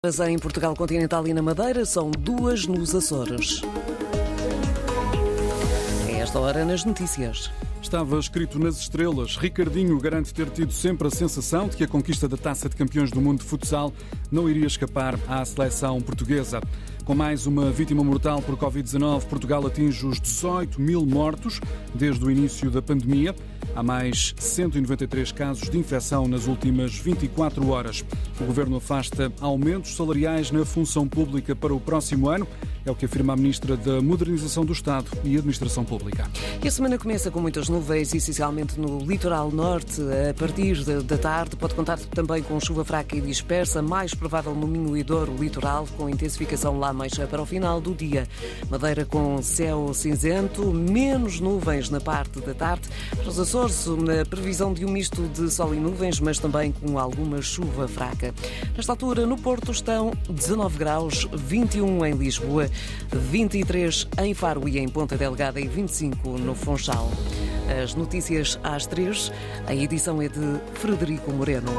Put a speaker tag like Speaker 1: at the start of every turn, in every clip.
Speaker 1: Em Portugal continental e na Madeira, são 2 nos Açores. É esta hora nas notícias.
Speaker 2: Estava escrito nas estrelas. Ricardinho garante ter tido sempre a sensação de que a conquista da Taça de Campeões do Mundo de Futsal não iria escapar à seleção portuguesa. Com mais uma vítima mortal por Covid-19, Portugal atinge os 18 mil mortos desde o início da pandemia. Há mais 193 casos de infecção nas últimas 24 horas. O Governo afasta aumentos salariais na função pública para o próximo ano. É o que afirma a Ministra da Modernização do Estado e Administração Pública.
Speaker 1: E a semana começa com muitas nuvens, essencialmente no litoral norte. A partir da tarde pode contar também com chuva fraca e dispersa, mais provável no Minho e Douro litoral, com intensificação lá mais para o final do dia. Madeira com céu cinzento, menos nuvens na parte da tarde. Para os Açores, na previsão de um misto de sol e nuvens, mas também com alguma chuva fraca. Nesta altura, no Porto estão 19 graus, 21 em Lisboa, 23 em Faro e em Ponta Delgada e 25 no Funchal. As notícias às 3, a edição é de Frederico Moreno.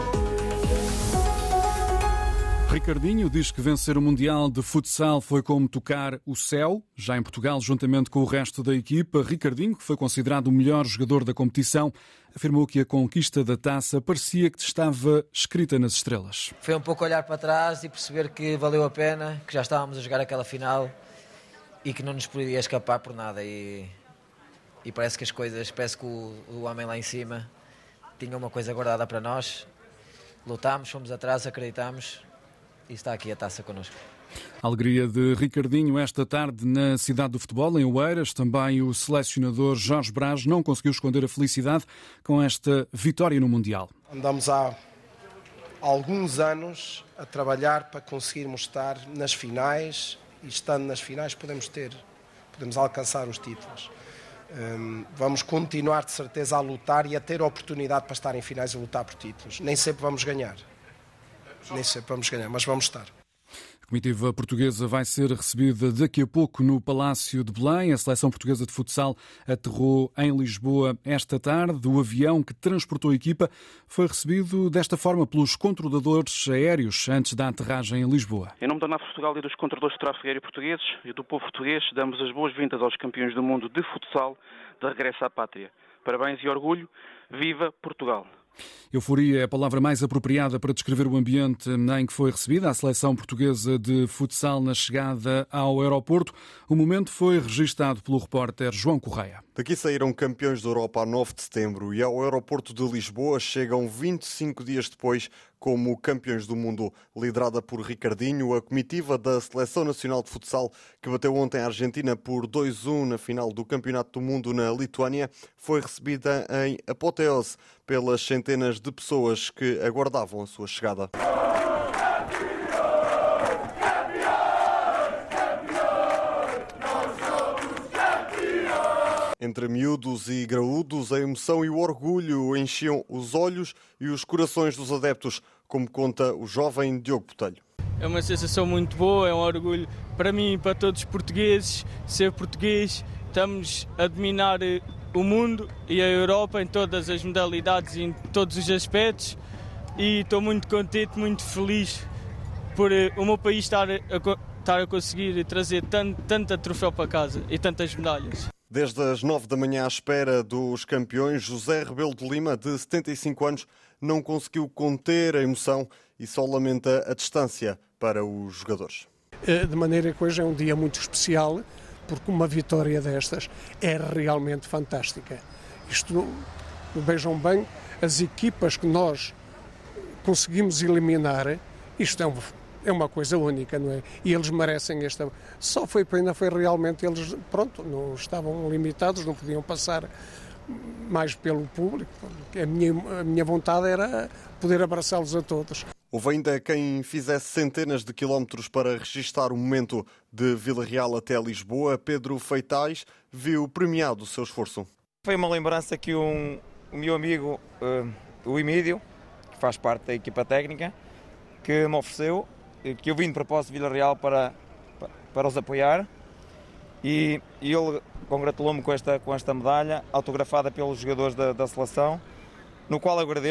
Speaker 2: Ricardinho diz que vencer o Mundial de Futsal foi como tocar o céu. Já em Portugal, juntamente com o resto da equipa, Ricardinho, que foi considerado o melhor jogador da competição, afirmou que a conquista da taça parecia que estava escrita nas estrelas.
Speaker 3: Foi um pouco olhar para trás e perceber que valeu a pena, que já estávamos a jogar aquela final e que não nos podia escapar por nada. E parece que parece que o homem lá em cima tinha uma coisa guardada para nós. Lutámos, fomos atrás, acreditámos. E está aqui a taça connosco.
Speaker 2: A alegria de Ricardinho esta tarde na cidade do futebol, em Oeiras. Também o selecionador Jorge Brás não conseguiu esconder a felicidade com esta vitória no Mundial.
Speaker 4: Andamos há alguns anos a trabalhar para conseguirmos estar nas finais e estando nas finais podemos alcançar os títulos. Vamos continuar de certeza a lutar e a ter a oportunidade para estar em finais e lutar por títulos. Nem sempre vamos ganhar. Mas vamos estar.
Speaker 2: A comitiva portuguesa vai ser recebida daqui a pouco no Palácio de Belém. A seleção portuguesa de futsal aterrou em Lisboa esta tarde. O avião que transportou a equipa foi recebido desta forma pelos controladores aéreos antes da aterragem em Lisboa.
Speaker 5: Em nome da NAV Portugal e dos controladores de tráfego aéreo portugueses e do povo português, damos as boas-vindas aos campeões do mundo de futsal de regresso à pátria. Parabéns e orgulho. Viva Portugal!
Speaker 2: Euforia é a palavra mais apropriada para descrever o ambiente em que foi recebida a seleção portuguesa de futsal na chegada ao aeroporto. O momento foi registado pelo repórter João Correia.
Speaker 6: Daqui saíram campeões da Europa a 9 de setembro e ao aeroporto de Lisboa chegam 25 dias depois como campeões do mundo. Liderada por Ricardinho, a comitiva da Seleção Nacional de Futsal, que bateu ontem a Argentina por 2-1 na final do Campeonato do Mundo na Lituânia, foi recebida em apoteose pelas centenas de pessoas que aguardavam a sua chegada. Entre miúdos e graúdos, a emoção e o orgulho enchiam os olhos e os corações dos adeptos, como conta o jovem Diogo Botelho.
Speaker 7: É uma sensação muito boa, é um orgulho para mim e para todos os portugueses. Ser português, estamos a dominar o mundo e a Europa em todas as modalidades e em todos os aspectos. E estou muito contente, muito feliz por o meu país estar a conseguir trazer tanta troféu para casa e tantas medalhas.
Speaker 6: Desde as 9 da manhã à espera dos campeões, José Rebelo de Lima, de 75 anos, não conseguiu conter a emoção e só lamenta a distância para os jogadores.
Speaker 8: De maneira que hoje é um dia muito especial, porque uma vitória destas é realmente fantástica. Isto, vejam bem, as equipas que nós conseguimos eliminar, isto é uma coisa única, não é? E eles merecem esta... Só foi pena, foi realmente eles, não estavam limitados, não podiam passar mais pelo público. A minha vontade era poder abraçá-los a todos.
Speaker 6: Houve ainda quem fizesse centenas de quilómetros para registar o momento de Vila Real até Lisboa. Pedro Feitais viu premiado o seu esforço.
Speaker 9: Foi uma lembrança que o meu amigo, o Emílio, que faz parte da equipa técnica, que me ofereceu, que eu vim de propósito de Vila Real para os apoiar e ele congratulou-me com esta medalha autografada pelos jogadores da seleção, no qual agradeço.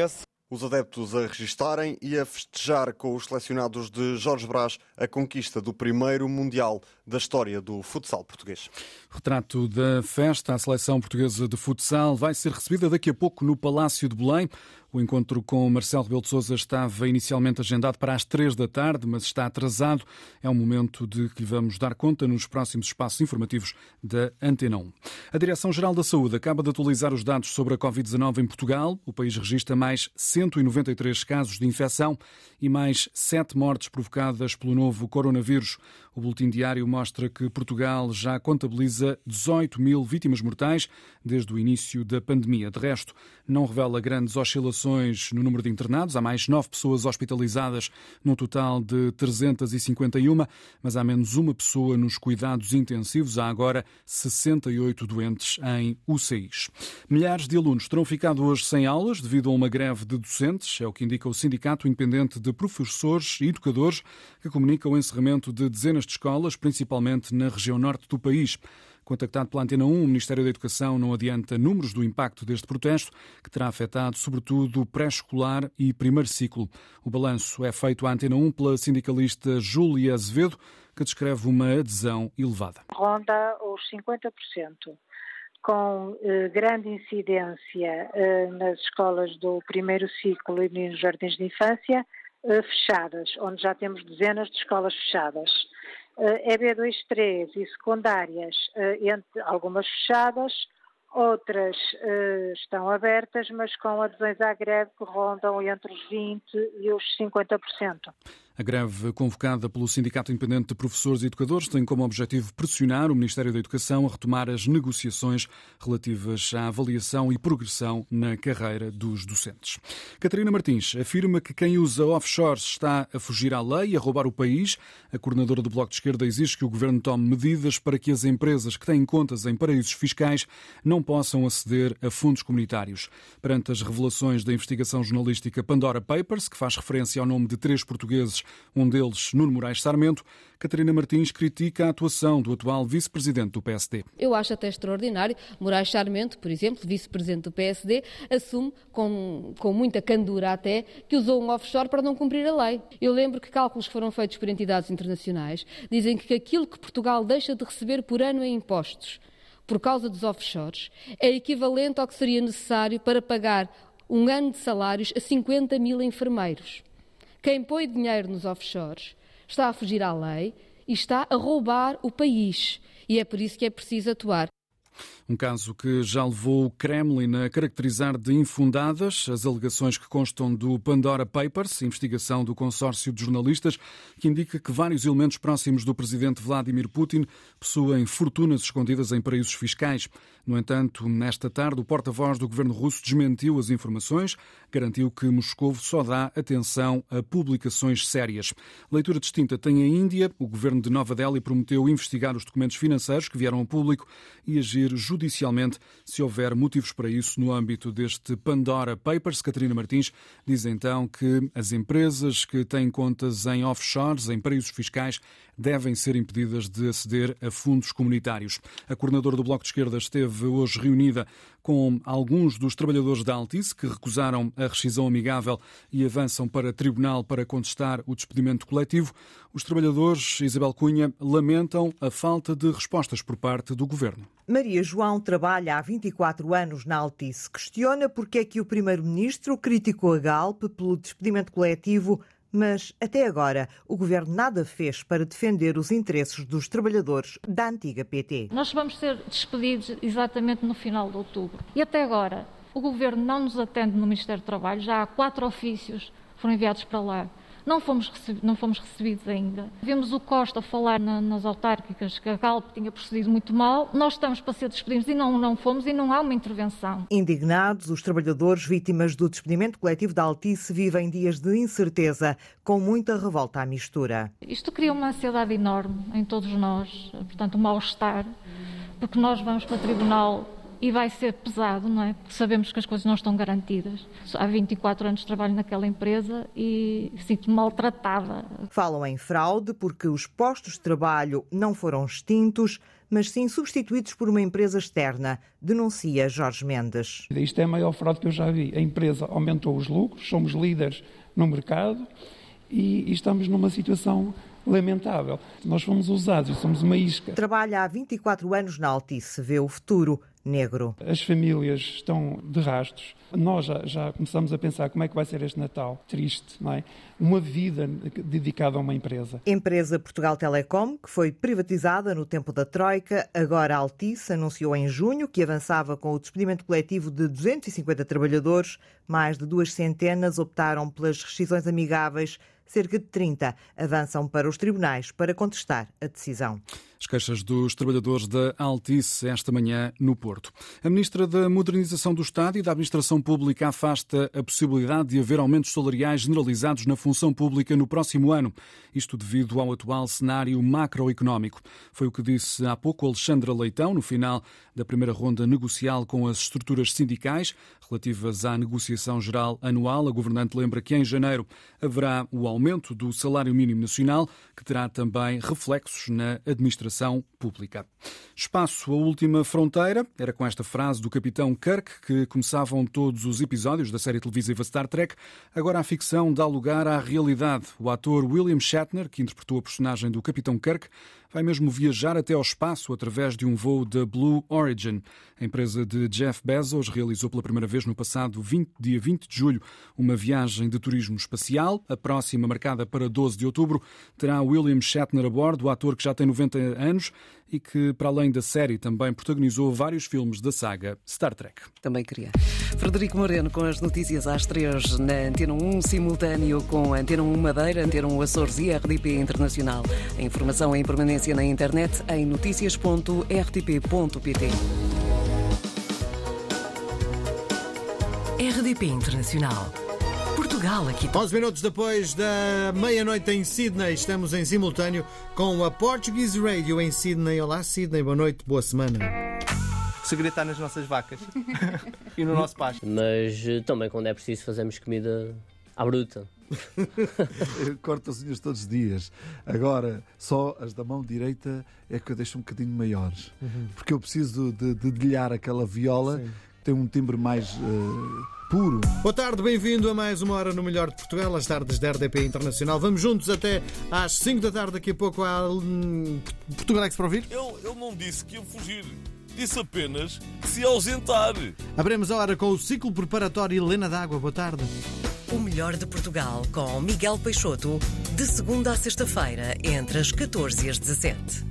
Speaker 6: Os adeptos a registarem e a festejar com os selecionados de Jorge Brás a conquista do primeiro Mundial da história do futsal português.
Speaker 2: Retrato da festa, a seleção portuguesa de futsal vai ser recebida daqui a pouco no Palácio de Belém. O encontro com Marcelo Rebelo de Sousa estava inicialmente agendado para as 3 da tarde, mas está atrasado. É um momento de que lhe vamos dar conta nos próximos espaços informativos da Antena 1. A Direção-Geral da Saúde acaba de atualizar os dados sobre a Covid-19 em Portugal. O país registra mais 193 casos de infecção e mais 7 mortes provocadas pelo novo coronavírus. O boletim diário mostra que Portugal já contabiliza 18 mil vítimas mortais desde o início da pandemia. De resto, não revela grandes oscilações no número de internados. Há mais 9 pessoas hospitalizadas, num total de 351, mas há menos uma pessoa nos cuidados intensivos. Há agora 68 doentes em UCIs. Milhares de alunos terão ficado hoje sem aulas devido a uma greve de docentes. É o que indica o Sindicato Independente de Professores e Educadores, que comunica o encerramento de dezenas de escolas, principalmente na região norte do país. Contactado pela Antena 1, o Ministério da Educação não adianta números do impacto deste protesto, que terá afetado sobretudo o pré-escolar e primeiro ciclo. O balanço é feito à Antena 1 pela sindicalista Júlia Azevedo, que descreve uma adesão elevada.
Speaker 10: Ronda os 50%, com grande incidência nas escolas do primeiro ciclo e nos jardins de infância, fechadas, onde já temos dezenas de escolas fechadas. EB2-3 e secundárias, algumas fechadas, outras estão abertas, mas com adesões à greve que rondam entre os 20% e os 50%.
Speaker 2: A greve convocada pelo Sindicato Independente de Professores e Educadores tem como objetivo pressionar o Ministério da Educação a retomar as negociações relativas à avaliação e progressão na carreira dos docentes. Catarina Martins afirma que quem usa offshores está a fugir à lei e a roubar o país. A coordenadora do Bloco de Esquerda exige que o Governo tome medidas para que as empresas que têm contas em paraísos fiscais não possam aceder a fundos comunitários. Perante as revelações da investigação jornalística Pandora Papers, que faz referência ao nome de 3 portugueses, um deles, Nuno Moraes Sarmento, Catarina Martins critica a atuação do atual vice-presidente do PSD.
Speaker 11: Eu acho até extraordinário. Moraes Sarmento, por exemplo, vice-presidente do PSD, assume com muita candura até que usou um offshore para não cumprir a lei. Eu lembro que cálculos que foram feitos por entidades internacionais dizem que aquilo que Portugal deixa de receber por ano em impostos por causa dos offshores é equivalente ao que seria necessário para pagar um ano de salários a 50 mil enfermeiros. Quem põe dinheiro nos offshores está a fugir à lei e está a roubar o país. E é por isso que é preciso atuar.
Speaker 2: Um caso que já levou o Kremlin a caracterizar de infundadas as alegações que constam do Pandora Papers, investigação do consórcio de jornalistas, que indica que vários elementos próximos do presidente Vladimir Putin possuem fortunas escondidas em paraísos fiscais. No entanto, nesta tarde, o porta-voz do governo russo desmentiu as informações, garantiu que Moscou só dá atenção a publicações sérias. Leitura distinta tem a Índia. O governo de Nova Delhi prometeu investigar os documentos financeiros que vieram ao público e agir judicialmente se houver motivos para isso no âmbito deste Pandora Papers. Catarina Martins diz então que as empresas que têm contas em offshores, em paraísos fiscais, devem ser impedidas de aceder a fundos comunitários. A coordenadora do Bloco de Esquerda esteve hoje reunida com alguns dos trabalhadores da Altice que recusaram a rescisão amigável e avançam para tribunal para contestar o despedimento coletivo. Os trabalhadores, Isabel Cunha, lamentam a falta de respostas por parte do governo.
Speaker 12: Maria João trabalha há 24 anos na Altice. Questiona porque é que o primeiro-ministro criticou a Galp pelo despedimento coletivo, mas até agora o governo nada fez para defender os interesses dos trabalhadores da antiga PT.
Speaker 13: Nós vamos ser despedidos exatamente no final de outubro. E até agora o governo não nos atende no Ministério do Trabalho. Já há 4 ofícios que foram enviados para lá. Não fomos recebidos ainda. Vimos o Costa falar nas autárquicas que a Galp tinha procedido muito mal. Nós estamos para ser despedidos e não fomos e não há uma intervenção.
Speaker 12: Indignados, os trabalhadores vítimas do despedimento coletivo da Altice vivem dias de incerteza, com muita revolta à mistura.
Speaker 13: Isto cria uma ansiedade enorme em todos nós, portanto um mal-estar, porque nós vamos para o tribunal e vai ser pesado, não é? Porque sabemos que as coisas não estão garantidas. Há 24 anos de trabalho naquela empresa e sinto-me maltratada.
Speaker 12: Falam em fraude porque os postos de trabalho não foram extintos, mas sim substituídos por uma empresa externa, denuncia Jorge Mendes.
Speaker 14: Isto é a maior fraude que eu já vi. A empresa aumentou os lucros, somos líderes no mercado e estamos numa situação lamentável. Nós fomos usados e somos uma isca.
Speaker 12: Trabalha há 24 anos na Altice, vê o futuro negro.
Speaker 14: As famílias estão de rastros. Nós já começamos a pensar como é que vai ser este Natal. Triste, não é? Uma vida dedicada a uma empresa.
Speaker 12: Empresa Portugal Telecom, que foi privatizada no tempo da Troika, agora a Altice anunciou em junho que avançava com o despedimento coletivo de 250 trabalhadores. Mais de 200 optaram pelas rescisões amigáveis. Cerca de 30 avançam para os tribunais para contestar a decisão.
Speaker 2: As queixas dos trabalhadores da Altice esta manhã no Porto. A Ministra da Modernização do Estado e da Administração Pública afasta a possibilidade de haver aumentos salariais generalizados na função pública no próximo ano. Isto devido ao atual cenário macroeconómico. Foi o que disse há pouco Alexandra Leitão, no final da primeira ronda negocial com as estruturas sindicais relativas à negociação geral anual. A governante lembra que em janeiro haverá o aumento do salário mínimo nacional, que terá também reflexos na administração pública. Espaço, a última fronteira. Era com esta frase do capitão Kirk que começavam todos os episódios da série televisiva Star Trek. Agora a ficção dá lugar à realidade. O ator William Shatner, que interpretou a personagem do capitão Kirk, vai mesmo viajar até ao espaço através de um voo da Blue Origin. A empresa de Jeff Bezos realizou pela primeira vez no passado dia 20 de julho uma viagem de turismo espacial. A próxima, marcada para 12 de outubro, terá William Shatner a bordo, o ator que já tem 90 anos e que, para além da série, também protagonizou vários filmes da saga Star Trek.
Speaker 1: Também queria. Frederico Moreno com as notícias às 3 na Antena 1, simultâneo com a Antena 1 Madeira, Antena 1 Açores e RDP Internacional. A informação em permanência na internet em noticias.rtp.pt.
Speaker 15: RDP Internacional. Portugal aqui.
Speaker 16: 11 minutos depois da meia-noite em Sydney, estamos em simultâneo com a Portuguese Radio em Sydney. Olá, Sydney, boa noite, boa semana.
Speaker 17: O segredo está nas nossas vacas e no nosso pasto.
Speaker 18: Mas também, quando é preciso, fazemos comida à bruta.
Speaker 19: Corto as unhas todos os dias. Agora, só as da mão direita é que eu deixo um bocadinho maiores. Porque eu preciso de dedilhar aquela viola. Sim. Que tem um timbre mais puro.
Speaker 16: Boa tarde, bem-vindo a mais uma hora no Melhor de Portugal, as tardes da RDP Internacional. Vamos juntos até às 5 da tarde, daqui a pouco há Portugal Extra para ouvir.
Speaker 20: Ele não disse que ia fugir. Disse apenas que se ia ausentar.
Speaker 16: Abrimos a hora com o ciclo preparatório Helena d'Água. Boa tarde.
Speaker 15: O Melhor de Portugal com Miguel Peixoto, de segunda a sexta-feira, entre as 14 e as 17.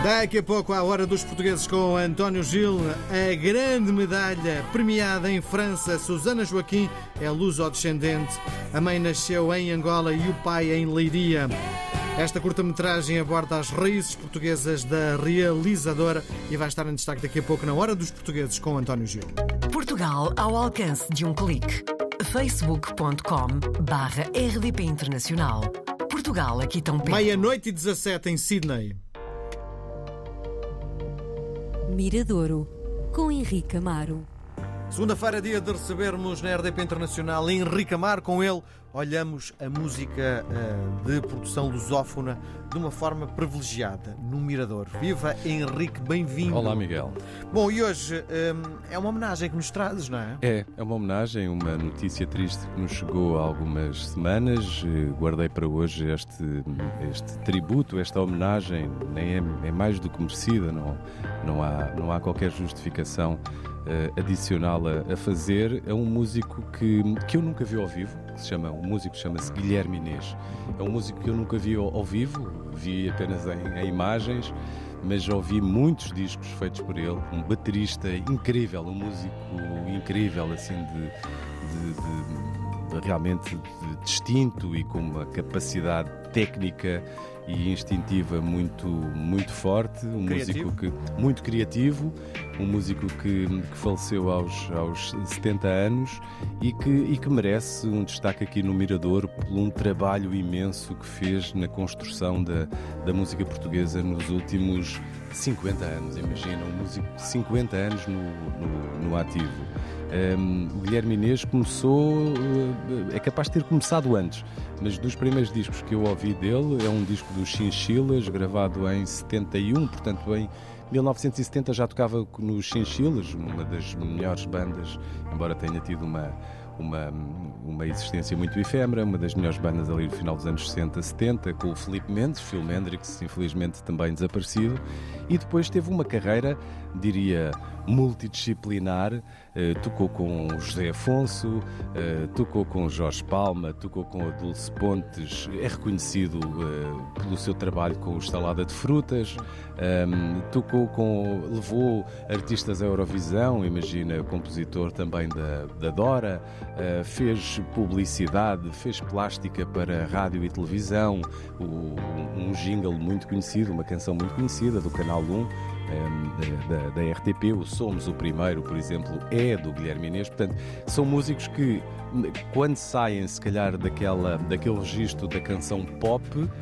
Speaker 16: Daqui a pouco, à hora dos portugueses com António Gil, a grande medalha premiada em França. Susana Joaquim é luso-descendente. A mãe nasceu em Angola e o pai em Leiria. Esta curta-metragem aborda as raízes portuguesas da realizadora e vai estar em destaque daqui a pouco na hora dos portugueses com António Gil.
Speaker 15: Portugal ao alcance de um clique. facebook.com/RDP Internacional. Portugal aqui tão perto.
Speaker 16: 00:17 em Sydney.
Speaker 21: Miradouro, com Henrique Amaro.
Speaker 16: Segunda-feira, dia de recebermos na RDP Internacional Henrique Amaro. Com ele olhamos a música de produção lusófona de uma forma privilegiada, no Mirador. Viva Henrique, bem-vindo.
Speaker 22: Olá, Miguel.
Speaker 16: Bom, e hoje é uma homenagem que nos trazes, não é?
Speaker 22: É uma homenagem, uma notícia triste que nos chegou há algumas semanas. Guardei para hoje este tributo, esta homenagem, nem é mais do que merecida, não há qualquer justificação adicional a fazer. É um músico que eu nunca vi ao vivo, o músico chama-se Guilherme Inês. É um músico que eu nunca vi ao vivo, vi apenas em imagens, mas já ouvi muitos discos feitos por ele. Um baterista incrível, um músico incrível, assim, realmente distinto e com uma capacidade técnica e instintiva muito forte, músico muito criativo, um músico que faleceu aos 70 anos e que merece um destaque aqui no Mirador por um trabalho imenso que fez na construção da música portuguesa nos últimos 50 anos. Imagina, um músico de 50 anos no ativo. O Guilherme Inês é capaz de ter começado antes, mas dos primeiros discos que eu ouvi dele é um disco dos Chinchilas, gravado em 71, portanto em 1970 já tocava nos Chinchilas, uma das melhores bandas, embora tenha tido uma existência muito efêmera, uma das melhores bandas ali no final dos anos 60, 70, com o Filipe Mendes, Phil Hendrix, infelizmente também desaparecido, e depois teve uma carreira, diria, multidisciplinar. Tocou com José Afonso, tocou com Jorge Palma, tocou com a Dulce Pontes, é reconhecido pelo seu trabalho com o Estalada de Frutas, levou artistas à Eurovisão, imagina, compositor também da Dora, fez publicidade, fez plástica para rádio e televisão, um jingle muito conhecido, uma canção muito conhecida do Canal 1, da RTP, o Somos o Primeiro, por exemplo, é do Guilherme Inês. Portanto, são músicos que, quando saem, se calhar, daquele registro da canção pop,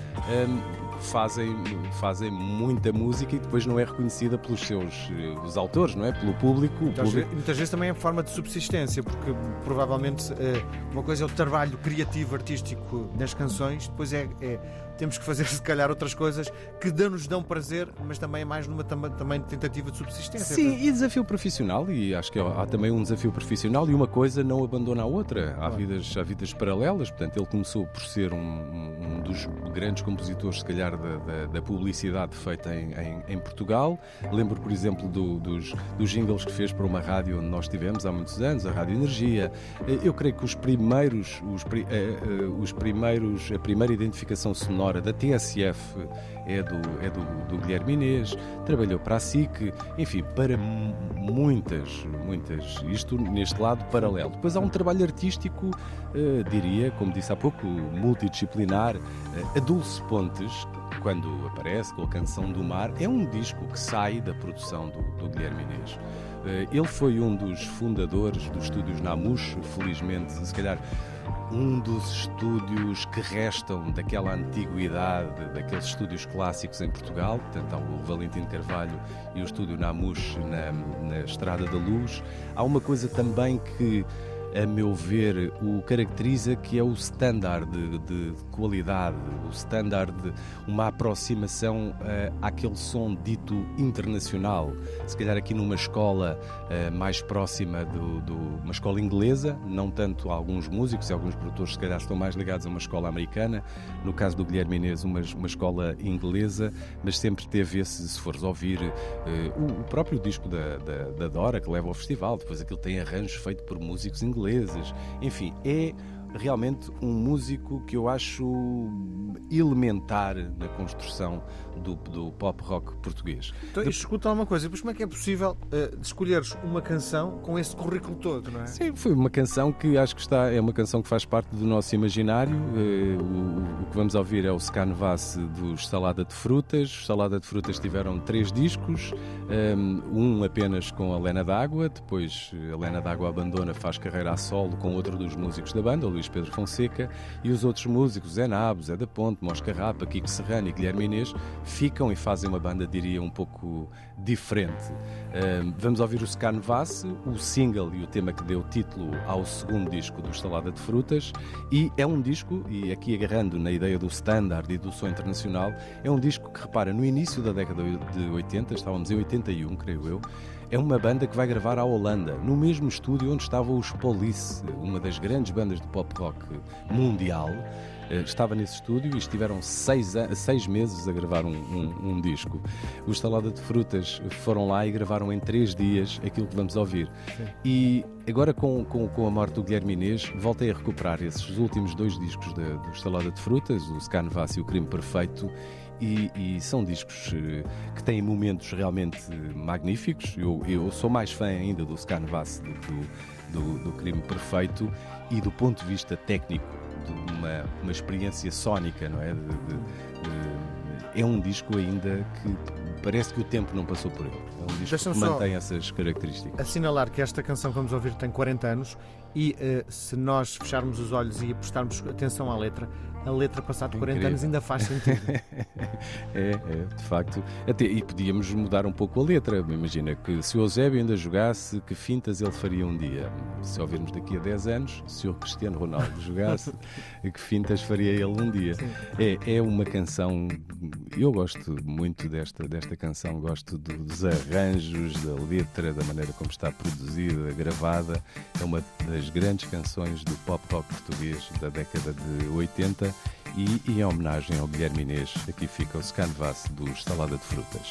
Speaker 22: fazem muita música e depois não é reconhecida pelos os autores, não é? Pelo público.
Speaker 16: Muitas vezes também é forma de subsistência, porque provavelmente uma coisa é o trabalho criativo, artístico nas canções, depois temos que fazer, se calhar, outras coisas que nos dão prazer, mas também é mais numa também tentativa de subsistência.
Speaker 22: Sim, e desafio profissional, e acho que há também um desafio profissional, e uma coisa não abandona a outra. Há vidas paralelas. Portanto, ele começou por ser um dos grandes compositores, se calhar, da publicidade feita em Portugal. Lembro, por exemplo, dos jingles que fez para uma rádio onde nós tivemos há muitos anos, a Rádio Energia. Eu creio que a primeira identificação sonora da TSF é do Guilherme Inês. Trabalhou para a SIC, enfim, para muitas, isto neste lado paralelo. Depois há um trabalho artístico, diria, como disse há pouco, multidisciplinar. A Dulce Pontes, quando aparece com a Canção do Mar, é um disco que sai da produção do Guilherme Inês. Ele foi um dos fundadores dos estúdios Namush, felizmente, se calhar um dos estúdios que restam daquela antiguidade, daqueles estúdios clássicos em Portugal. Portanto, há o Valentim Carvalho e o estúdio Namush na Estrada da Luz. Há uma coisa também que, a meu ver, o caracteriza, que é o standard de qualidade, o standard de uma aproximação àquele som dito internacional. Se calhar aqui numa escola mais próxima de uma escola inglesa, não tanto alguns músicos e alguns produtores se calhar estão mais ligados a uma escola americana, no caso do Guilherme Inês uma escola inglesa, mas sempre teve se fores ouvir o próprio disco da Dora, que leva ao festival, depois aquilo tem arranjos feitos por músicos ingleses, enfim, é realmente um músico que eu acho elementar na construção do pop rock português.
Speaker 16: Então, escuta uma coisa, depois como é que é possível escolheres uma canção com esse currículo todo, não é?
Speaker 22: Sim, foi uma canção que acho que é uma canção que faz parte do nosso imaginário. O que vamos ouvir é o Scanvas dos Salada de Frutas. Os Salada de Frutas tiveram 3 discos, um apenas com a Lena D'Água, depois a Lena D'Água abandona, faz carreira a solo com outro dos músicos da banda, o Luís Pedro Fonseca, e os outros músicos, Zé Nabo, Zé da Ponte, Mosca Rapa, Kiko Serrano e Guilherme Inês, ficam e fazem uma banda, diria, um pouco diferente. Vamos ouvir o Scanvas, o single e o tema que deu título ao segundo disco do Salada de Frutas, e é um disco, e aqui agarrando na ideia do standard e do som internacional, é um disco que, repara, no início da década de 80, estávamos em 81, creio eu, é uma banda que vai gravar à Holanda, no mesmo estúdio onde estavam os Police, uma das grandes bandas de pop rock mundial. Estava nesse estúdio e estiveram 6 meses a gravar um disco. Os Salada de Frutas foram lá e gravaram em 3 dias aquilo que vamos ouvir. Sim. E agora com a morte do Guilherme Inês, voltei a recuperar esses últimos 2 discos dos Salada de Frutas, o Scanvas e o Crime Perfeito, e são discos que têm momentos realmente magníficos. Eu sou mais fã ainda do Scanvas do Crime Perfeito, e do ponto de vista técnico, de uma experiência sónica, não é? É um disco ainda que parece que o tempo não passou por ele. É um disco que mantém essas características.
Speaker 16: Assinalar que esta canção que vamos ouvir tem 40 anos e se nós fecharmos os olhos e prestarmos atenção à letra, a letra passado 40 anos ainda faz sentido.
Speaker 22: De facto. E podíamos mudar um pouco a letra. Imagina que se o Eusébio ainda jogasse, que fintas ele faria um dia. Se ouvirmos daqui a 10 anos, se o Cristiano Ronaldo jogasse, que fintas faria ele um dia. É uma canção... Eu gosto muito desta canção, gosto dos arranjos, da letra, da maneira como está produzida, gravada. É uma das grandes canções do pop rock português da década de 80 e em homenagem ao Guilherme Inês, aqui fica o Scanvas dos Salada de Frutas.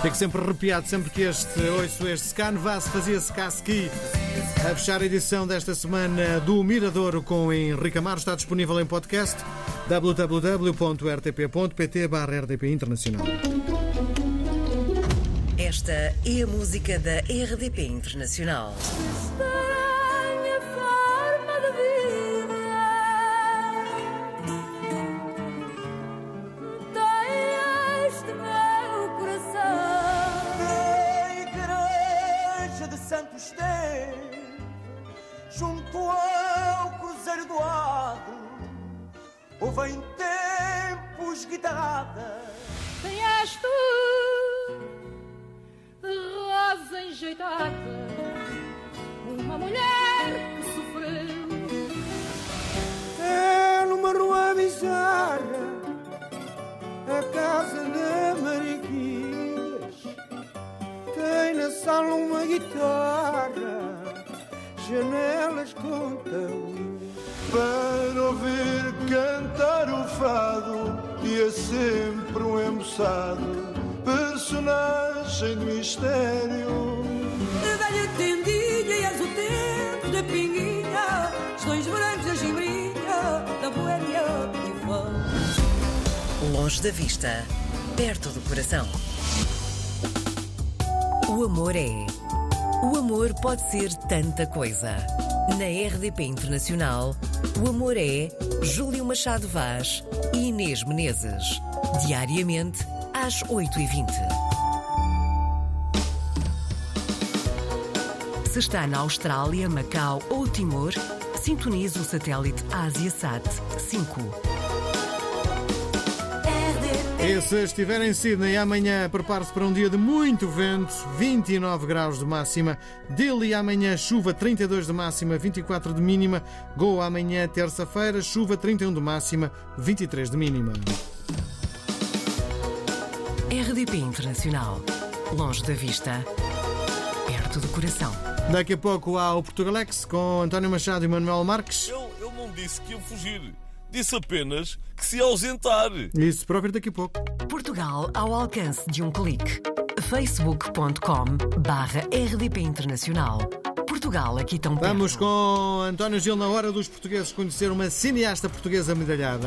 Speaker 16: Fico sempre arrepiado sempre que ouço este Canvas fazia-se Casqui. A fechar a edição desta semana do Miradouro com Henrique Amaro está disponível em podcast www.rtp.pt/RDP Internacional.
Speaker 15: Esta é a música da RDP Internacional.
Speaker 3: Estranha forma de vida tem este meu coração.
Speaker 4: Na igreja de Santo Esteve, junto ao Cruzeiro do Ado, houve em tempos guitarradas.
Speaker 3: Quem és tu? Rosa enjeitada, uma mulher que sofreu.
Speaker 4: É numa rua bizarra, a casa de Mariquias. Tem na sala uma guitarra, janelas com tabuleiros.
Speaker 23: Para ouvir cantar o fado, e é sempre um embuçado, personagem de mistério.
Speaker 3: Velha tendilha e és o tempo da pinguinha, os dois brancos da gimbrinha, da boêmia e o fã.
Speaker 15: Longe da vista, perto do coração. O amor é. O amor pode ser tanta coisa. Na RDP Internacional, o amor é Júlio Machado Vaz e Inês Menezes. Diariamente, às 8h20. Se está na Austrália, Macau ou Timor, sintonize o satélite AsiaSat 5.
Speaker 16: E se estiver em Sydney amanhã, prepare-se para um dia de muito vento, 29 graus de máxima. Dili amanhã, chuva, 32 de máxima, 24 de mínima. Goa amanhã, terça-feira, chuva, 31 de máxima, 23 de mínima.
Speaker 15: RDP Internacional. Longe da vista, perto do coração.
Speaker 16: Daqui a pouco há o Portugalex com António Machado e Manuel Marques.
Speaker 20: Ele não disse que ia fugir. Disse apenas que se ia ausentar.
Speaker 16: Isso para ouvir daqui a pouco.
Speaker 15: Portugal ao alcance de um clique. facebook.com/RDP Internacional. Portugal aqui tão perto.
Speaker 16: Vamos com António Gil na hora dos portugueses conhecer uma cineasta portuguesa medalhada.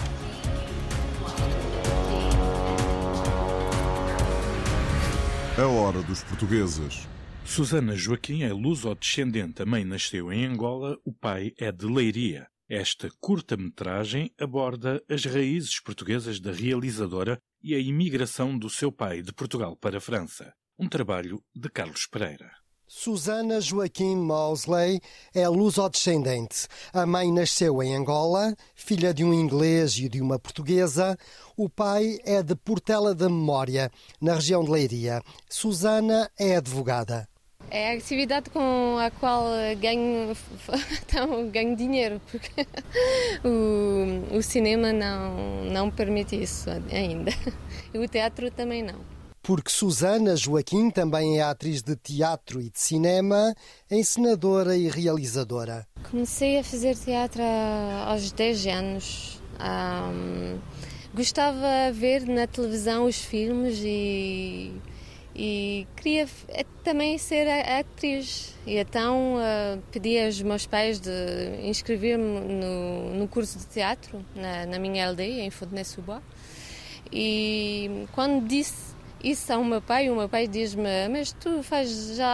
Speaker 24: A hora dos portugueses.
Speaker 25: Susana Joaquim é luso-descendente. A mãe nasceu em Angola, o pai é de Leiria. Esta curta-metragem aborda as raízes portuguesas da realizadora e a imigração do seu pai de Portugal para a França. Um trabalho de Carlos Pereira.
Speaker 26: Susana Joaquim Mosley é luso-descendente. A mãe nasceu em Angola, filha de um inglês e de uma portuguesa. O pai é de Portela da Memória, na região de Leiria. Susana é advogada.
Speaker 27: É a atividade com a qual ganho dinheiro, porque o cinema não permite isso ainda. E o teatro também não.
Speaker 26: Porque Susana Joaquim também é atriz de teatro e de cinema, encenadora e realizadora.
Speaker 27: Comecei a fazer teatro aos 10 anos. Gostava de ver na televisão os filmes e queria também ser atriz. E então pedi aos meus pais de inscrever-me no curso de teatro na minha aldeia, em Fontenay-sous-Bois. E quando disse isso ao meu pai, o meu pai diz-me: mas tu faz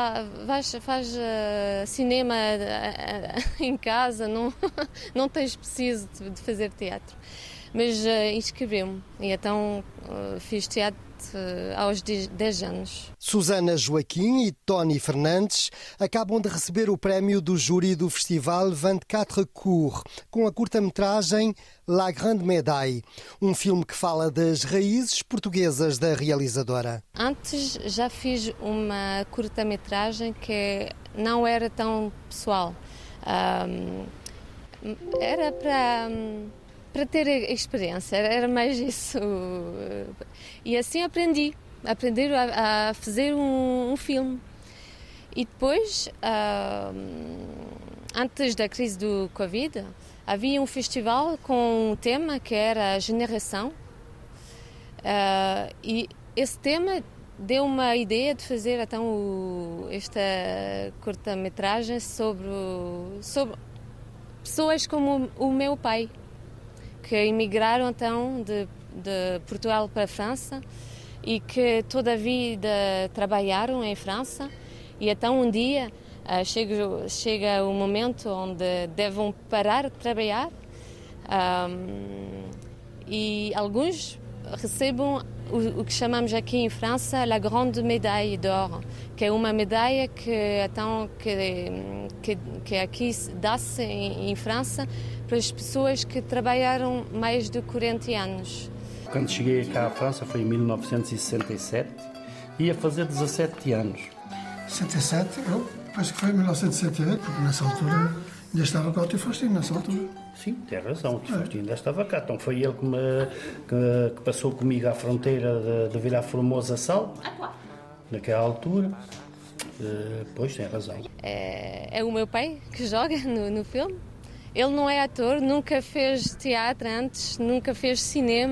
Speaker 27: cinema em casa, não tens preciso de fazer teatro. Mas inscreveu-me e então fiz teatro aos 10 anos.
Speaker 26: Susana Joaquim e Tony Fernandes acabam de receber o prémio do júri do Festival 24 Cours, com a curta-metragem La Grande Médaille, um filme que fala das raízes portuguesas da realizadora.
Speaker 27: Antes já fiz uma curta-metragem que não era tão pessoal. Era para ter experiência, era mais isso. E assim aprendi a fazer um filme. E depois, antes da crise do Covid, havia um festival com um tema que era a geração. E esse tema deu uma ideia de fazer então esta curta-metragem sobre pessoas como o meu pai, que emigraram então de Portugal para a França e que toda a vida trabalharam em França, e então um dia chega o momento onde devem parar de trabalhar, e alguns recebem o que chamamos aqui em França a Grande Médaille d'Or, que é uma medalha que aqui dá-se em França para as pessoas que trabalharam mais de 40 anos.
Speaker 5: Quando cheguei cá à França foi em 1967, ia fazer 17 anos.
Speaker 6: 67, eu penso que foi em 1968, porque nessa altura ainda estava cá o tio Faustino, nessa altura.
Speaker 5: Sim, tem razão, o tio Faustino ainda estava cá. Então foi ele que passou comigo à fronteira de Vila Formosa Sal, naquela altura. Pois, tem razão.
Speaker 27: É o meu pai que joga no filme. Ele não é ator, nunca fez teatro antes, nunca fez cinema.